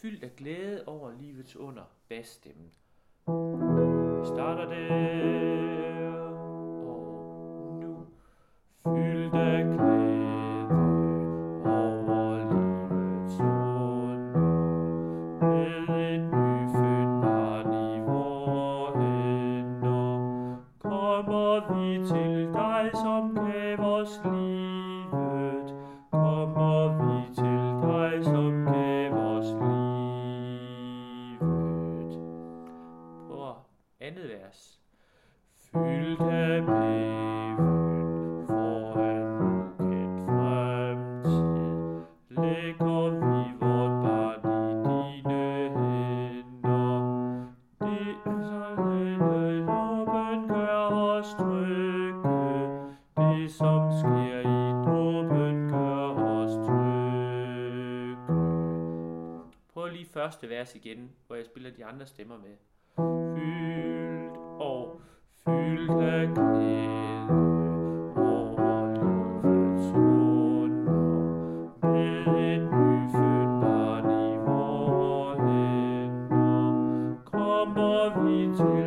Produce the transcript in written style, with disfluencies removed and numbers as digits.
fyldt af glæde over livets under, basstemmen. Vi starter der, og nu fyldt af glæde over livets under, med et nyfødt barn i vore hænder, kommer vi til dig, som gav os livet, kommer vi til dig, som gav os livet. På andet vers. Fyldt af bæven for en ukendt fremtid, lægger vi vort barn i dine hænder. Det dåben gør os trygge, det som sker i dåben gør os trygge. Prøv lige første vers igen, hvor jeg spiller de andre stemmer med. Fyldt og fyldt af glæde over livets under, med et nyfødt barn i vore hænder, kommer vi til